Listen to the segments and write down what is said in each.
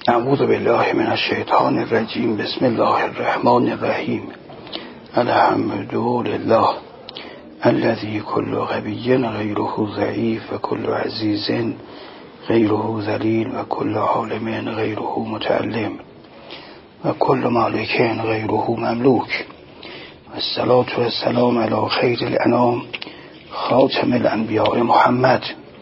اعوذ بالله من الشیطان الرجیم. بسم الله الرحمن الرحیم. الحمد لله الذي كل غبي غيره ضعيف وكل عزيز غيره ذليل وكل عالم غيره متعلم وكل مالك غيره مملوك والصلاة والسلام على خير الأنام خاتم الأنبياء محمد.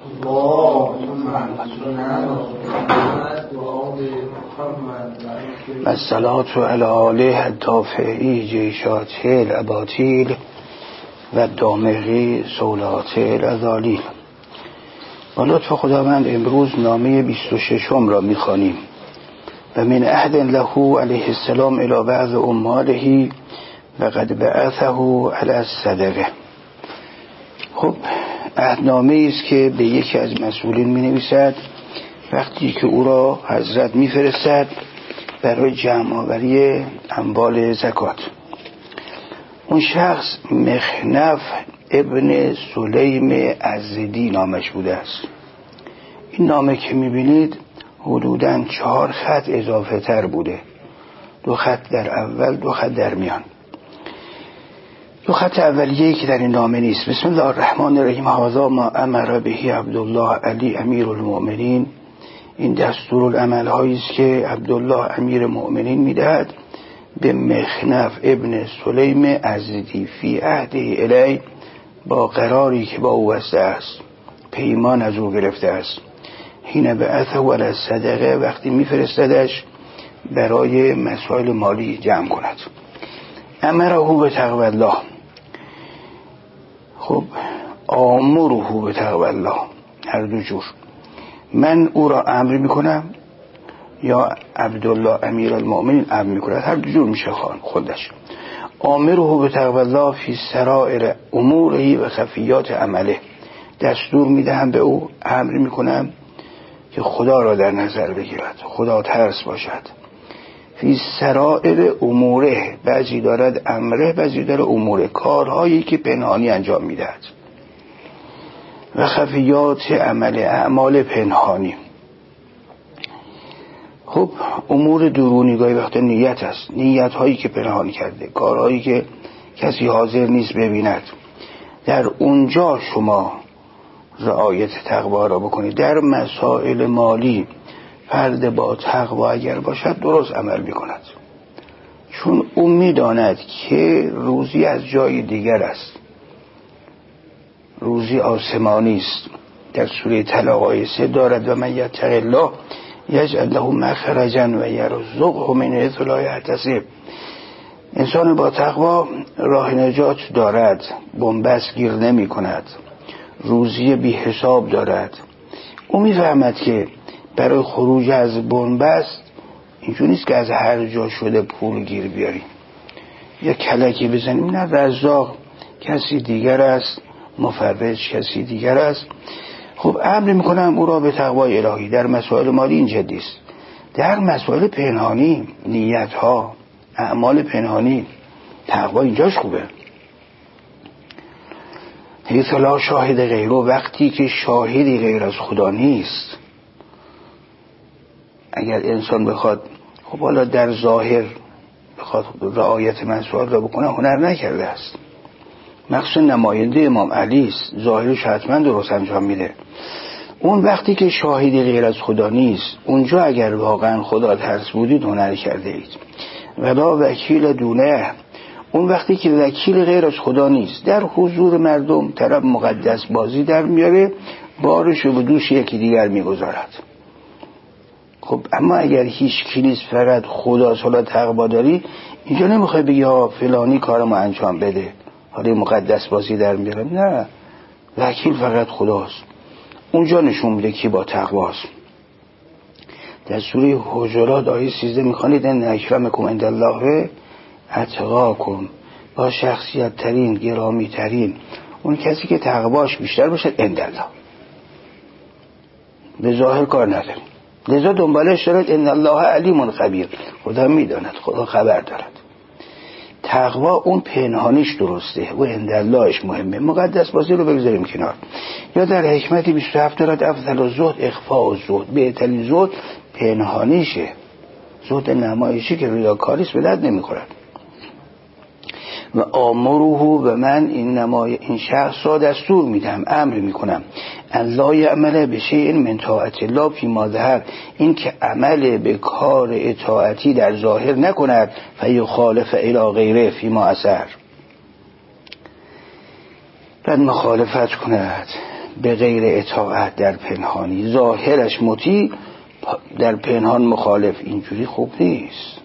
والصلاة على آله الدافعی جیشات الاباطیل و الدامغی سولات الازالیل. با لطف خداوند امروز نامه 26 را میخوانیم و من عهد له علیه السلام الی بعض اماله و قد بعثه علی الصدقه. خب عهدنامه است که به یکی از مسئولین می نویسد وقتی که او را حضرت می فرستد برای جمع آوری اموال زکات. اون شخص مخنف ابن سلیم ازدی نامش بوده است. این نامه که می بینید حدوداً 4 خط اضافه تر بوده، 2 خط در اول، 2 خط در میان. 2 خط اولیه‌ای که در این نامه نیست. بسم الله الرحمن الرحیم. هذا ما امر به عبدالله علی امیر المؤمنین. این دستورالعمل هایی است که عبدالله امیر مؤمنین میدهد به مخنف ابن سلیم ازدی فی عهد الی، با قراری که با او بسته است، پیمان از او گرفته است، حین بعثه علی الصدقه، وقتی میفرستدش برای مسائل مالی جمع کند. امره به تقوی الله. خب آمره به تقوی الله، هر دو جور. من او را امر میکنم یا عبدالله امیر المؤمنین امر میکند، هر دو جور میشه خودش. آمره به تقوی الله فی سرائر اموره و خفیات عمله. دستور میدهم به او، امر میکنم که خدا را در نظر بگیرد، خدا ترس باشد. فی سرائر اموره، بعضی دارد امره، بعضی دارد اموره، کارهایی که پنهانی انجام میدهد. و خفیات عمل، اعمال پنهانی. خب امور درونی گاهی وقتا نیت است، نیت هایی که پنهانی کرده، کارهایی که کسی حاضر نیست ببیند، در اونجا شما رعایت تقوا را بکنید. در مسائل مالی فرد با تقوا اگر باشد درست عمل میکند، چون او میداند که روزی از جای دیگر است، روزی آسمانی است. در سوره طلاق آیه 3 دارد و من یتق الله یجعل له مخرجا و یرزقه من حیث لا یحتسب. انسان با تقوا راه نجات دارد، بنبست گیر نمی کند، روزی بی حساب دارد. او میفهمد که برای خروج از بنبست اینجور نیست که از هر جا شده پول گیر بیاریم یا کلکی بزنیم، نه، رزاق کسی دیگر است، مفرج کسی دیگر است. خب امر میکنم او را به تقوای الهی. در مسائل مالی این جدی است. در مسائل پنهانی، نیت ها، اعمال پنهانی، تقوا اینجاش خوبه. حیث لا شاهد غیره، وقتی که شاهدی غیر از خدا نیست. اگر انسان بخواد خب حالا در ظاهر بخواد رعایت مسائل را بکنه، هنر نکرده است. مخصوصا نماینده امام علی است، ظاهرش حتما درست انجام میده. اون وقتی که شاهدی غیر از خدا نیست، اونجا اگر واقعا خدا ترس بودید هنر کرده اید. ولا وکیل دونه، اون وقتی که وکیل غیر از خدا نیست، در حضور مردم طرف مقدس بازی در میاره، بارشو به دوش یکی دیگر میگذارد. خب اما اگر هیچ کی نیست، فقط خدا صلا تقوا داری، اینجا نمیخوای بگی ها فلانی کارمو انجام بده، حالا مقدس بازی در میارم. نه، وکیل فقط خداست. اونجا نشون میده کی با تقواست. در سوره حجرات آیه 13 میخوانید ان اکرمکم عند الله اتقاکم، با شخصیت ترین، گرامی ترین اون کسی که تقواش بیشتر باشه عند الله. به ظاهر کار نداره، لذا دنبالش دارد ان الله علیم خبیر، خدا میداند، خدا خبر دارد. تقوا اون پنهانیش درسته و عند اللهش مهمه. مقدس بازی رو بگذاریم کنار. یا در حکمت 27 دارد افضل الزهد اخفاء الزهد، بهترین زهد پنهانیشه، زهد نمایشی که ریاکاریست به درد نمیخورد. و آمره و من این شخص را دستور میدم، امر میکنم الله یعمل بشیء من طاعت الله فیما ظهر، این که عمل به کار اطاعتی در ظاهر نکند فیخالف الی غیره فیما اثر، بعد مخالفت کند به غیر اطاعت در پنهانی، ظاهرش مطیع در پنهان مخالف. اینجوری خوب نیست.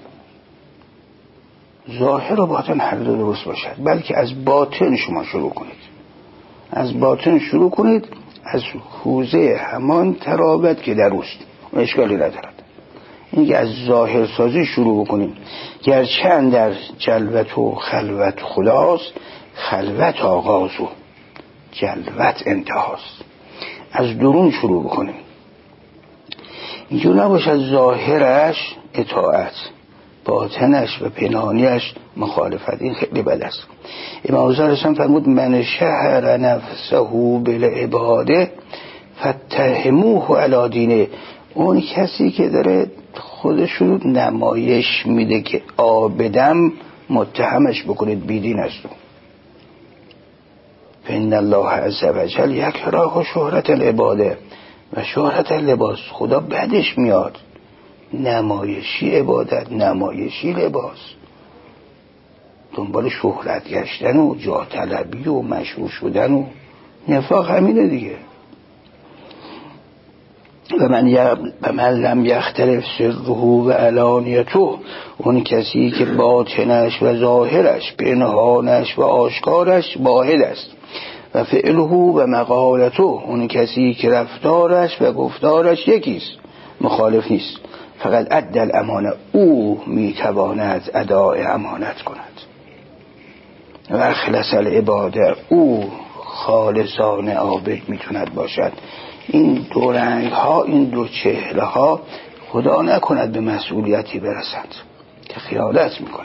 ظاهر و باطن هر دو درست باشد، بلکه از باطن شما شروع کنید، از باطن شروع کنید، از حوزه همان ترابط که در اوست، اشکالی ندارد. اینکه از ظاهر سازی شروع بکنیم، گرچند در جلوت و خلوت خداست، خلوت آغاز و جلوت انتهاست. از درون شروع بکنیم، اینجور نباشد ظاهرش اطاعت، باطنش و پنهانیش مخالفت. این خیلی بد است. امام حسین فرمود من شهر نفسه بالعباده فتهموه علی دینه، اون کسی که داره خودشو نمایش میده که عابدم، متهمش بکنید بیدین است. فإن الله عز وجل یکره شهرت العباده و شهرت اللباس، خدا بعدش میاد نمایشی عبادت، نمایشی لباس، دنبال شهرت گشتن و جاه طلبی و مشهور شدن و نفاق همینه دیگه. و من لم یختلف سره و علانیته، اون کسی که باطنش و ظاهرش، پنهانش و آشکارش واحد است. و فعله و مقالته، اون کسی که رفتارش و گفتارش یکیست، مخالف نیست. فقط ادى الامانه، او میتواند ادای امانت کند. و اخلص العباده، او خالصانه عابد میتوند باشد. این دو رنگ ها، این دو چهره ها خدا نکند به مسئولیتی برسند که خیانت میکند.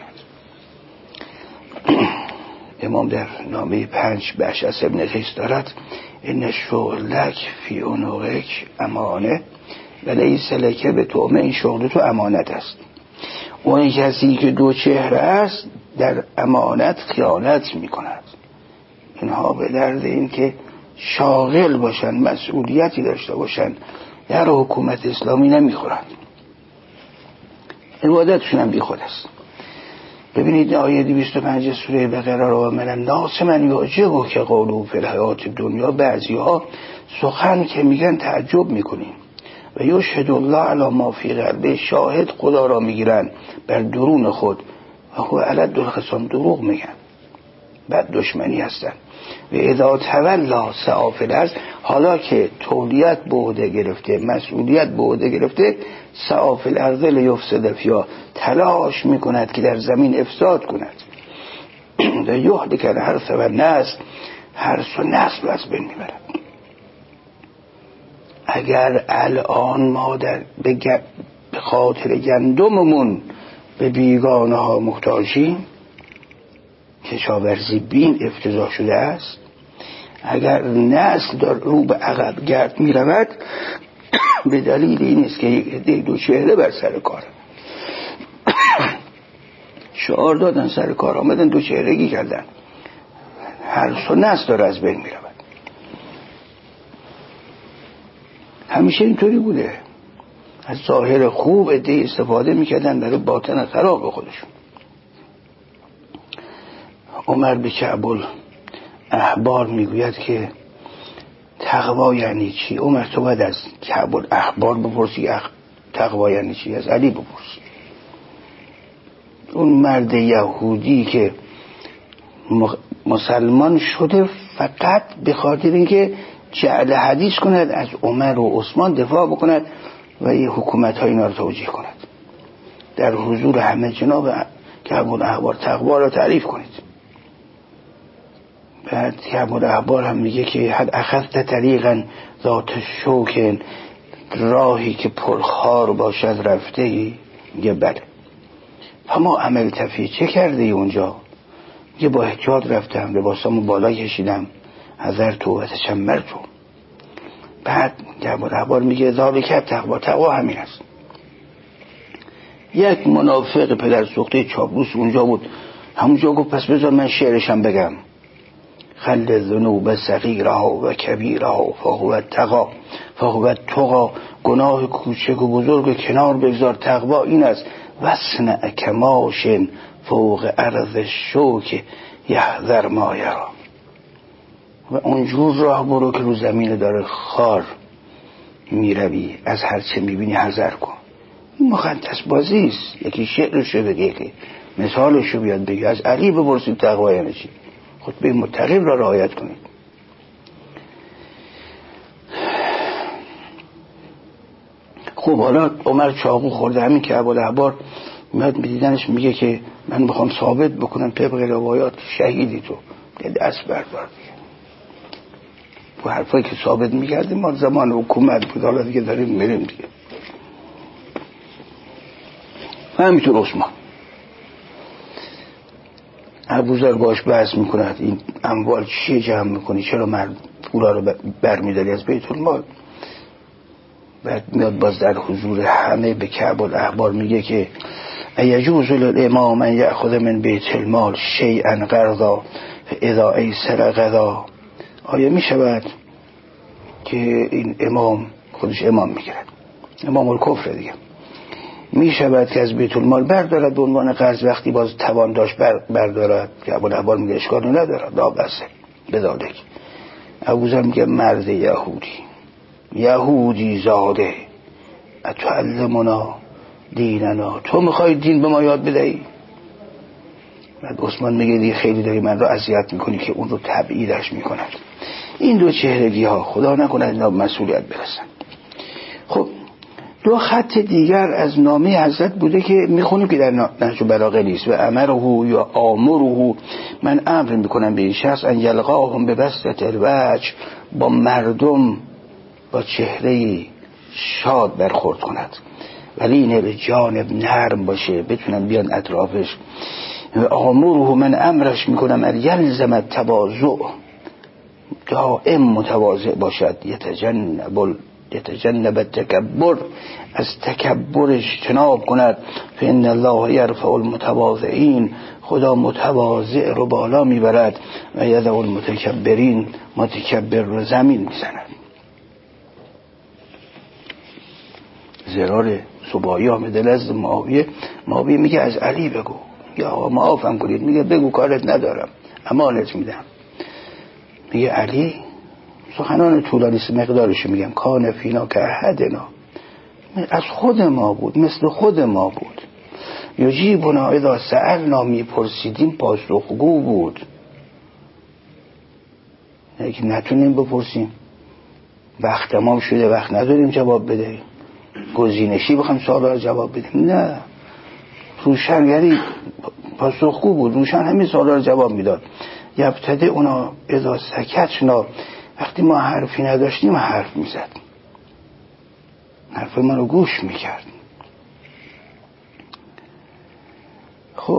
امام در نامه 5 به اشعث ابن قیس دارد ان شغلک فی عنقک امانه و لیس لک بطعمه، این شغل تو امانت است. اون کسی که دو چهره است در امانت خیانت میکند. اینها به درد این که شاغل باشن، مسئولیتی داشته باشن، در حکومت اسلامی نمیخورند. عبادتشون هم بی خود است. ببینید آیه 205 سوره بقره را من الناس من یعجبه که قولوا فی الحیات دنیا، بعضی ها سخن که میگن تعجب میکنیم. و یشهد الله علی ما فی قلبه، شاهد خدا را میگیرن بر درون خود. و هو الد الخصام، دروغ میگن، بعد دشمنی هستن. و اذا تولا سعی فی الارض، حالا که تولیت به عهده گرفته، مسئولیت به عهده گرفته، سعی فی الارض لیفسد فیها، تلاش میکند که در زمین افساد کند. و یهلک الحرث و النسل، حرث و نسل از بین میبرد. اگر الان ما به خاطر گندممون به بیگانه ها محتاجیم، کشاورزی بین افتضاح شده است، اگر نسل در رو به عقب گرد می رود، به دلیل این است که یک دو چهره بر سر کار شعار دادن، سر کار آمدن، دو چهرگی کردن، هر سو نسل داره از بین می رود. همیشه اینطوری بوده. از ظاهر خوب عده‌ای استفاده میکردن برای باطن خراب خودشون. عمر به کعب الاحبار میگوید که تقوا یعنی چی؟ عمر تو باید از کعب الاحبار بپرسی تقوا یعنی چی، از علی بپرسی. اون مرد یهودی که مسلمان شده فقط به خاطر اینکه جعل حدیث کند، از عمر و عثمان دفاع بکند و یه حکومت ها اینا رو توجیه کند، در حضور همه جناب کعب الاحبار تقوا رو تعریف کنید. بعد کعب الاحبار هم میگه که حد اخذت طریقا ذات شوکن، راهی که پرخار باشد رفته ای؟ میگه بله. اما عمل تفی چه کرده ای اونجا؟ میگه با احتیاط رفتم، لباسامو بالا کشیدم، حذر تو و تشمر تو. بعد کعب الاحبار میگه ذالک تقوا، تقوا همین است. یک منافق پدر سوخته چاپلوس اونجا بود، همونجا گفت پس بذار من شعرشم بگم. خل ذنوب صغیرها و کبیرها فهو التقی، گناه کوچک و بزرگ کنار بگذار، تقوا این است. وصنع کماش فوق عرض شوک یحذر ما یرا. و اونجور راه برو که رو زمین داره خار میروی، از هر چه میبینی حذر کن. این مقدس بازی است. یکی شعرشو بگه، که مثالشو بیاد بگه. از علی بپرسید تقوا یعنی چی، خطبه متقی را رعایت کنید. خب حالا عمر چاقو خورده، همین که ابوالأحبار میاد میدیدنش میگه که من میخوام ثابت بکنم طبق روایات شهیدی تو، دست بردار دیگه. و حرفایی که ثابت میکردیم ما زمان حکومت بود، حالا دیگه داریم میریم دیگه. و همینطور عثمان ابوذر باش بحث میکند این اموال چیه جمع میکنی، چرا مرد پولا رو برمیداری از بیت المال. بعد میاد باز در حضور همه به کعب الاحبار میگه که ایجوز للامام ان یأخذ من بیت المال شیئا قرضا فاذا ایسر غدا. آیا میشود که این امام، خودش امام میگیرد، امام الکفر دیگه، میشود که از بیت المال بردارد به عنوان قرض وقتی باز توان داشت بردارد؟ که ابوالأحبار میگه اشکالی ندارد، لا بسه بذالک. ابوذر میگه مرد یهودی زاده اتعلمنا دیننا، تو میخوای دین به ما یاد بدهی؟ بعد عثمان میگه دیگه خیلی داری من رو اذیت میکنی، که اون رو تبعیدش میکند. این دو چهرگی ها خدا نکند اینا به مسئولیت برسن. خب دو خط دیگر از نامه حضرت بوده که میخونیم که در نهج البلاغه نیست. و امره یا آمره، من امر میکنم به این شخص ان یلقاهم به بسطة الوجه، با مردم با چهره شاد برخورد کند، ولی این به جانب نرم باشه، بتونن بیان اطرافش. آمره، من امرش میکنم ان یلزم التواضع، دائم متواضع باشد. یتجنب التکبر، از تکبر اجتناب کند. فإن الله یرفع المتواضعین، خدا متواضع رو بالا میبرد. و یدع المتکبرین، متکبر رو زمین میزند. زرار سبایی آمده نزد معاویه میگه از علی بگو، یا معافم کنید. میگه بگو کارت ندارم، امانت میدم. میگه علی، سخنان طولانی است مقدارشو میگم، کان فینا که احدنا، از خود ما بود، مثل خود ما بود. یجیبنا اذا سألنا، میپرسیدیم پاسخگو بود. اگه نتونیم بپرسیم، وقت تمام شده، وقت نداریم جواب بدهیم، گزینشی بخوام سوالا رو جواب بدیم، نه، روشنگری پاسخگو بود، روشن همین سوالا رو جواب میداد. یبتده اونا اذا سکتنا، وقتی ما حرفی نداشتیم حرف میزد، حرف ما رو گوش میکرد. خب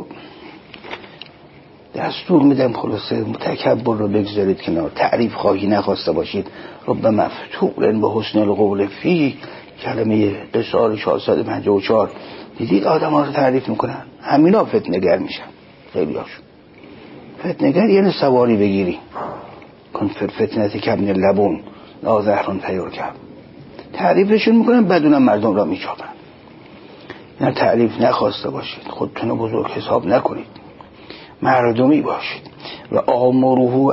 دستور میدم خلاصه تکبر رو بگذارید کنار، تعریف خواهی نخواسته باشید. رب مفتوح به حسن القول فی، کلمه قصار 454. دیدید آدم ها رو تعریف میکنن، همینا فتنگر میشن. خیلی هاشون فتنگر یعنی سواری بگیری، کن فتنتی کبن لبون لا زهران پیرکب، تعریفشون میکنن بدونم مردم را میچابن. نه تعریف نخواسته باشید، خودتون رو بزرگ حساب نکنید، مردمی باشید. و آمره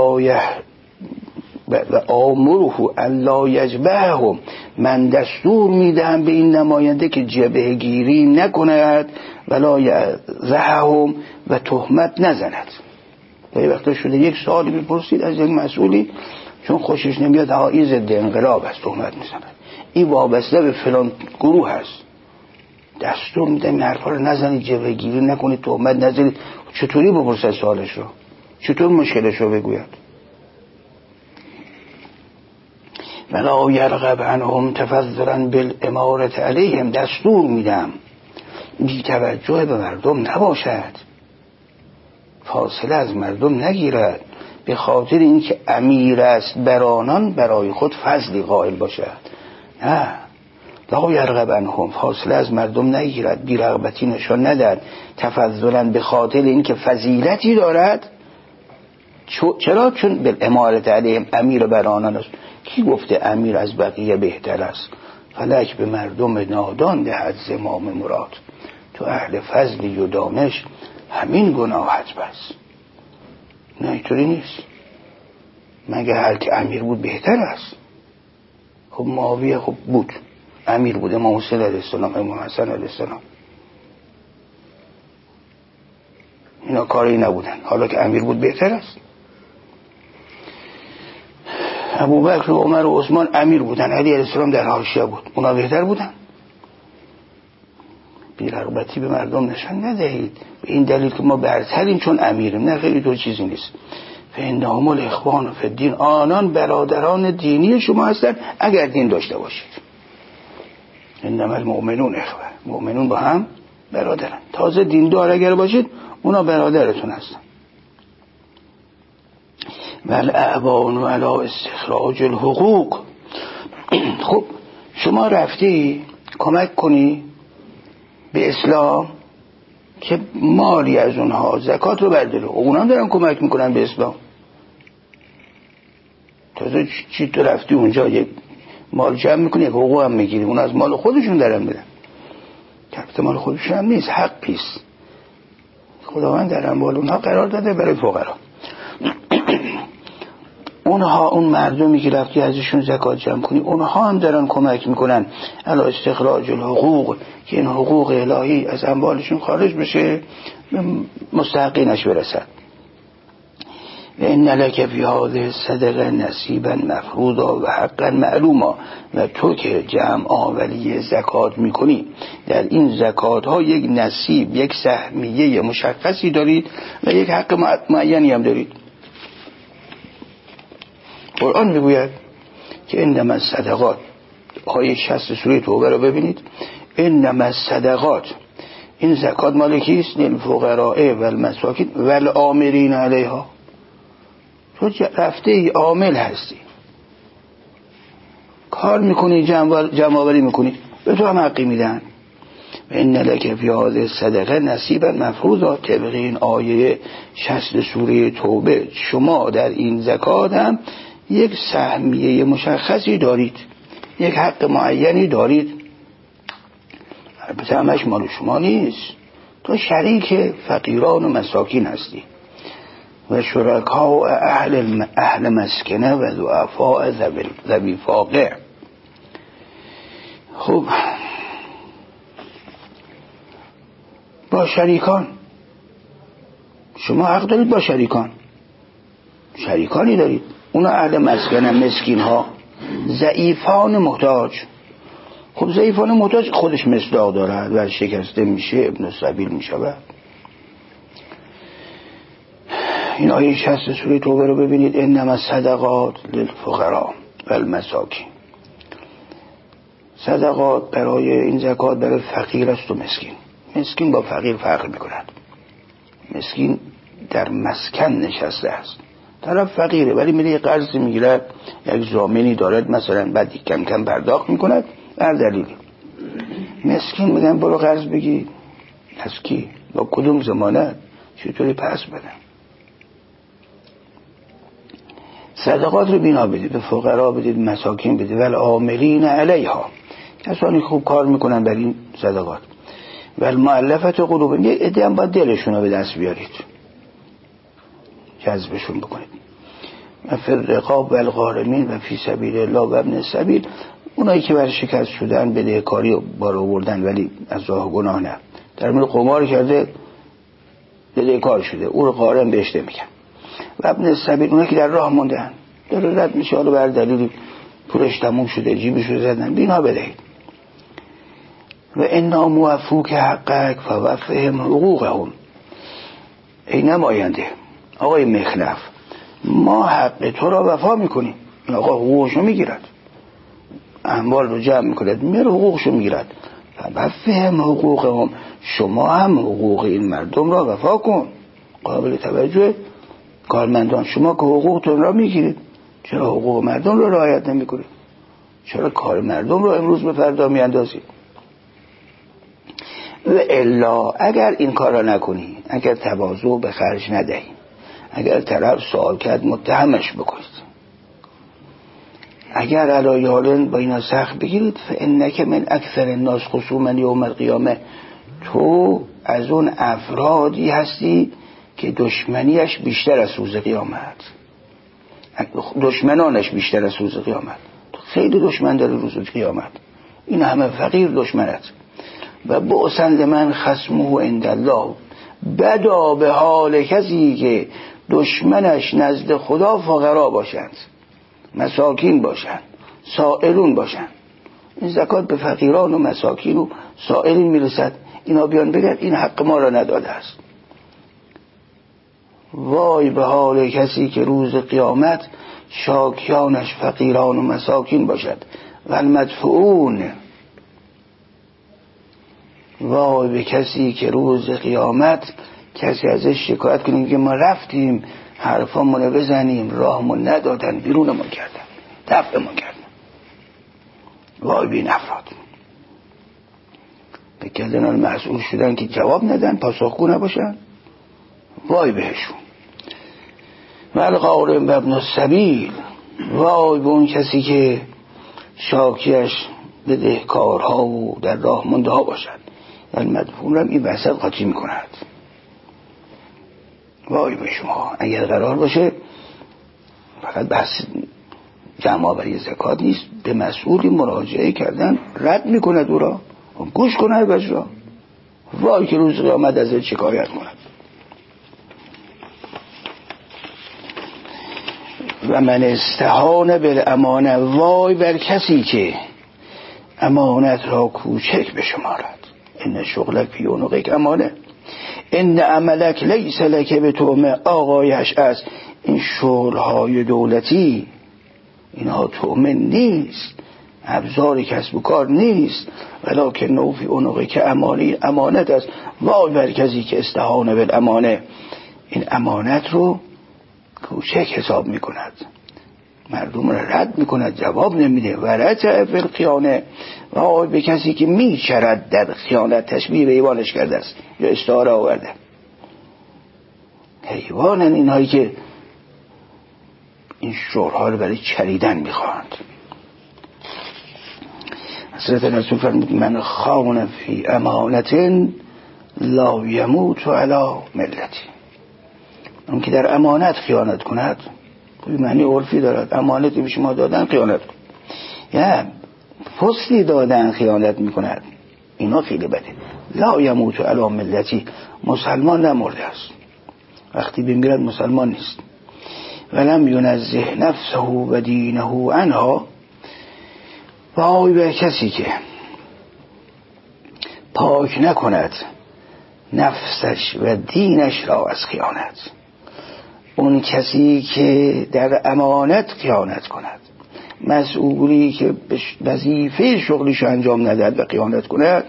الا یجبههم، من دستور میدهم به این نماینده که جبهه گیری نکند، ولا یزحهم، و تهمت نزند. یه وقتا شده یک سوالی میپرسید از یک مسئولی، چون خوشش نمیاد این ضد انقلاب است، تهمت میزند، این وابسته به فلان گروه هست، دستور میدم این حرفا رو نزنید، جبهه گیری نکنید، تهمت نزنید. چطوری بپرسه سوالش رو؟ چطور مشکلش رو بگوید؟ ولا یرغب عنهم تفضلا بالامارة علیهم، دستور میدم بی توجه به مردم نباشد، فاصله از مردم نگیرد، به خاطر اینکه امیر است بر آنان برای خود فضلی قائل باشد. نه، لا یرغب عنهم، فاصله از مردم نگیرد، بی‌رغبتی نشان ندهد، تفضلا به خاطر اینکه فضیلتی دارد. چرا؟ چون بالامارة علیهم، امیر بر آنان است. کی گفته امیر از بقیه بهتر است؟ فلک به مردم نادان دهد زمام مراد، تو اهل فضلی و دانش همین گناهت بس. نه اینطوری نیست. مگه هر که امیر بود بهتر است؟ خب معاویه خب بود امیر بود، امام حسین علیه السلام، امام حسن علیه السلام، اینا کاری نبودن. حالا که امیر بود بهتر است. ابوبکر و عمر و عثمان امیر بودن، علی علیه السلام در حاشیه بود، اونا بهتر بودن. بی‌رغبتی به مردم نشان ندهید به این دلیل که ما برتریم چون امیریم. نه خیلی دو چیزی نیست. فإنهم الاخوان فی الدین، آنان برادران دینی شما هستند اگر دین داشته باشید. انما المؤمنون اخوه، مؤمنون با هم برادرن. تازه دیندار اگر باشید اونا برادرتون هستن. والاعوان علی استخراج الحقوق. خب شما رفتی کمک کنی به اسلام که مالی از اونها زکات رو برداره، اونا هم دارن کمک میکنن به اسلام. تازه چی تو رفتی اونجا یک مال جمع میکنی، یک حقوق هم میگیری، اون از مال خودشون دارن بدن. البته مال خودشون هم نیست، حقیست. خداوند در اموال اونها قرار داده برای فقرا. اونها، اون مردمی که رفتی ازشون زکات جمع کنی، اونها هم دارن کمک میکنن علی استخراج الحقوق، که این حقوق الهی از اموالشون خارج بشه، مستحقینش برسن. و ان لک فی هذه الصدقه نصیبا مفروضا و حقا معلوما، و تو که جمع آوری زکات میکنی در این زکات ها یک نصیب، یک سهمیه مشخصی دارید و یک حق معینی هم دارید. قرآن میگوید که انما الصدقات، آیه 60 سوره توبه رو ببینید، انما الصدقات، این زکات مال کیست؟ للفقراء و المساکین و العاملین علیها. تو رفته ای عامل هستی، کار میکنی، جمع آوری میکنی، به تو هم حقی میدن. و ان لک فی هذه الصدقه نصیبا مفروضا، طبق این آیه 60 سوره توبه شما در این زکات هم یک سهمیه مشخصی دارید، یک حق معینی دارید. البته همش مال شما نیست، تو شریک فقیران و مساکین هستی و شرکا اهل مسکنه و ضعفاء ذوی فاقه. خب با شریکان شما حق دارید، با شریکانی دارید، اونا اهل مسکنه، مسکین ها، ضعیفان محتاج. خب ضعیفان محتاج خودش مصداق دارد و شکسته میشه، ابن السبیل میشود. این آیه 60 سوره توبه رو ببینید، انما الصدقات للفقراء و المساکین. صدقات برای این زکات برای فقیر است و مسکین. مسکین با فقیر فرق میکند. مسکین در مسکن نشسته است، طرف فقیره ولی میره قرض میگیرد، یک ضامنی دارد مثلا، بعد کم کم پرداخت میکند هر دلیلی. مسکین میگن برو قرض بگی از کی، با کدوم ضمانت، چطوری پس بدم. صدقات رو بینا بدید، به فقرا بدید، مساکین بدید، ولی عاملین علیها، کسانی خوب کار میکنن بر این صدقات. ولی مؤلفت قلوب، یه عده هم باید دلشون رو به دست بیارید، جذبشون بکنید. فی الرقاب و الغارمین و فی سبیل الله و ابن السبیل، اونایی که بر شکست شدن، بدهکاری بار آوردن ولی از راه گناه نه، در مورد قمار کرده بدهکار شده، او رو غارم بهش نمیگن. و ابن السبیل، اونایی که در راه موندن، داره رد میشه، حالا بر دلیل پولش تموم شده، جیبش رو زدن، بینا بدهید. و انا موفوک حقک فوفهم حقوقهم. ای نماینده آقای مخلف، ما حق تو را وفا میکنیم. این آقا حقوقشو میگیرد، اموال رو جمع میکند، میره حقوقشو میگیرد. فوفهم حقوقهم، شما هم حقوق این مردم را وفا کن. قابل توجه کارمندان، شما که حقوقتون را میگیرید، چرا حقوق مردم را رعایت نمیکنید؟ چرا کار مردم رو امروز به فردا میاندازی؟ و الا اگر این کار را نکنی، اگر تواضع به خرج ندهی، اگر طرف سوال کرد متهمش بکنید، اگر علایالن با اینا سخت بگیرید، فانک من اکثر الناس خصوما یوم القیامه، تو از اون افرادی هستی که دشمنیش بیشتر از روز قیامت، دشمنانش بیشتر از روز قیامت. خیلی دشمن داره روز قیامت، این همه فقیر دشمنت. و بؤسن لمن خصمه عند الله، بدا به حال کسی که دشمنش نزد خدا فقرا باشند، مساکین باشند، سائلون باشند. این زکات به فقیران و مساکین و سائلین میرسد، اینا بیان بگن این حق ما را نداده است. وای به حال کسی که روز قیامت شاکیانش فقیران و مساکین باشد. و المدفعون، وای به کسی که روز قیامت کسی ازش شکایت کنیم که ما رفتیم حرفامونو بزنیم راهمون ندادن، بیرونمون کردن، دفعمون کردن. وای به این افراد به کلدن مسئول شدن که جواب ندن، پاسخگو نباشن، وای بهشون. والغارم و ابن السبیل، وای به اون کسی که شاکیش بدهکارها و در راه مونده ها باشد. المدفون را این وسط قاطی می کند. وای به شما. اگر قرار باشه فقط بحث جمع آوری زکات نیست، به مسئولی مراجعه کردن رد می کند او را، گوش کند بچه را. وای که روز قیامت از شکایت کند. و من استهان بالامانه، وای بر کسی که امانت را کوچک بشمارد. این شغلک فی عنقک امانه، این عملک لیس لک بتومه. آقایش از این شغلهای دولتی اینها تومه نیست، ابزار کسب و کار نیست، ولکن نو فی عنقک امانت است. وای بر کسی که استهان بالامانه، این امانت رو کوچک حساب میکند، مردم را رد میکند، جواب نمیده. ورچه فی الخیانه، وای به کسی که میچرد در خیانت. تشبیه به حیوانش کرده است یا استعاره آورده. حیوانن اینهایی که این شغلها رو برای چریدن میخواهند. حضرت رسول فرمود من خان فی امانت لا یموت علی ملتی. اون که در امانت خیانت کند، معنی عرفی دارد، امانتی به شما دادن خیانت کن، یا فصلی دادن خیانت میکند، اینا خیلی بده. لا یموت علی ملتی، مسلمان نمرده است، وقتی بمیرد مسلمان نیست. ولم ینزه نفسه و دینه عنها، وای به کسی که پاک نکند نفسش و دینش را از خیانت. اون کسی که در امانت خیانت کند، مسئولی که وظیفه شغلیشو انجام ندهد و خیانت کند،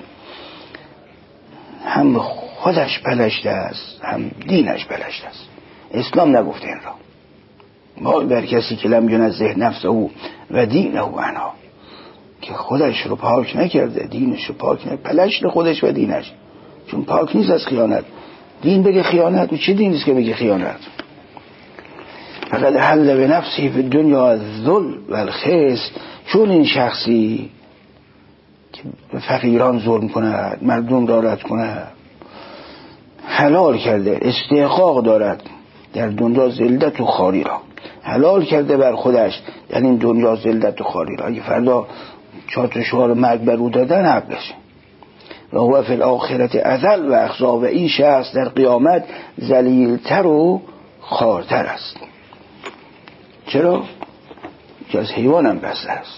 هم خودش پلشته است هم دینش پلشته است. اسلام نگفته این را. وای بر کسی که لم ینزه نفسه و دینه عنها، که خودش رو پاک نکرده، دینش رو پاک نکرده، پلشت خودش و دینش، چون پاک نیست از خیانت. دین بگه خیانت، و چه دینیست که بگه خیانت؟ فقد حل به نفسی فی دنیا الذل و الخس، چون این شخصی که به فقیران ظلم کند، مردم را رد کند، حلال کرده، استحقاق دارد در دنیا ذلت و خواری را، حلال کرده بر خودش در این دنیا ذلت و خواری را. اگه فردا چاتشوار مرگ بر او دادن حق بشه. و هو فی الاخرت اذل و اخزا، و این شخص در قیامت ذلیلتر و خوارتر است. چرا؟ که از حیوان هم بستر است.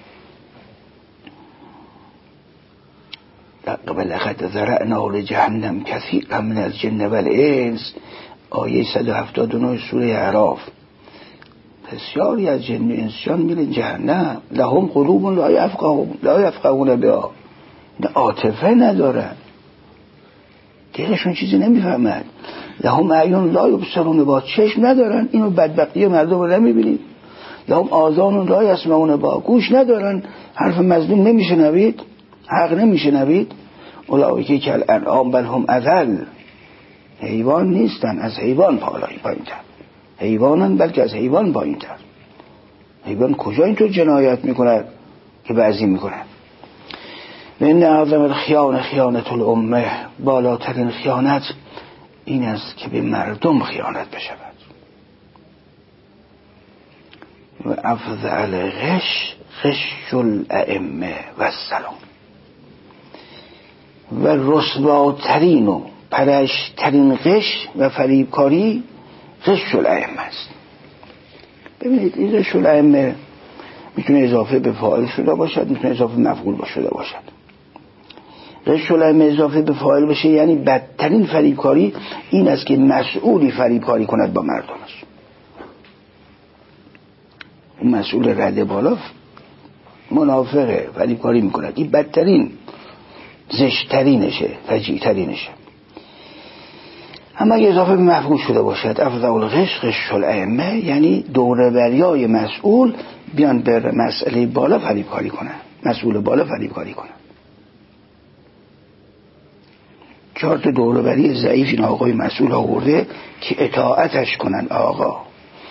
لقد ذرأنا لجهنم کثیرا من الجن والانس، آیه 179 سوره اعراف. بسیاری از جن و انسان میرن جهنم. لهم قلوب لا یفقهون بها، عاطفه ندارن، دلشون چیزی نمیفهمد. لهم اعین لا یبصرون بها، چشم ندارن. اینو بدبختی مردم رو نمیبینید؟ لهم آذان لا یسمعون با، گوش ندارن، حرف مظلوم نمیشنوید، حق نمیشنوید. اولئک کالانعام بل هم اضل، حیوان نیستن، از حیوان پایین‌تر، حیوانن بلکه از حیوان پایین‌تر. حیوان کجا اینطور جنایت میکنه که بعضی میکنن؟ و ان اعظم الخیانة خیانة الامه، بالاترین خیانت این است که به مردم خیانت بشود. و افضل الغش غش الائمه و السلام، و رسواترین و پرشترین غش و فریبکاری غش الائمه است. ببینید این غش الائمه میتونه اضافه به فاعل شده باشد، میتونه اضافه به مفعول شده باشد. غش الائمه اضافه به فاعل بشه یعنی بدترین فریبکاری این است که مسئولی فریبکاری کند با مردمش. این مسئول رده بالا منافقه، فریبکاری میکند، این بدترین، زشترینشه، فجیعترینشه. اما اگه اضافه به مفعول شده باشد افضل الغش غش الائمه، یعنی دوره‌بریای مسئول بیان بر مسئله بالا فریبکاری کنن، مسئول بالا فریبکاری کنن. 4 دوره‌بری ضعیف این آقای مسئول آورده که اطاعتش کنن. آقا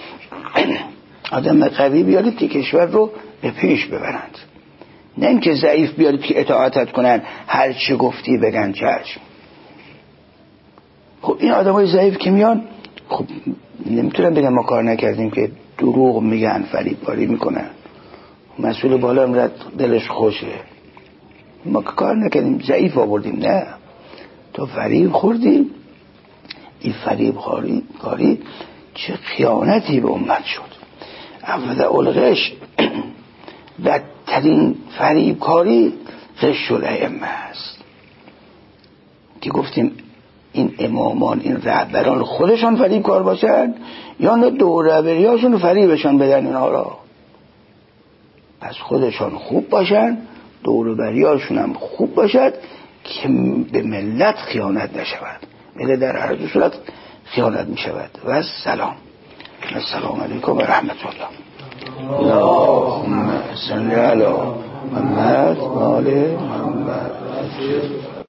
آدم قوی بیارید که کشور رو به پیش ببرند، نه اینکه ضعیف بیارید که اطاعتت کنن، هر چه گفتی بگن چشم. خب این آدمای ضعیف که میان، خب نمیتونن بگن ما کار نکردیم، که دروغ میگن، فریبکاری میکنن. مسئول بالا هم دلش خوشه، ما کار نکردیم، ضعیف آوردیم. نه، تو فریب خوردی. این فریب کاری چه خیانتی به امت شد. افضل الغش، بدترین فریب کاری غش الائمه است که گفتیم این امامان، این رهبران خودشان فریب کار باشن یا نه دوره‌بریاشون فریبشان بدن اینا را. پس خودشان خوب باشن، دوره‌بریاشون هم خوب باشد که به ملت خیانت نشود. ملت در هر دو صورت خیانت می شود. و السلام علیکم و رحمت الله. اللهم صل علی محمد و آل محمد.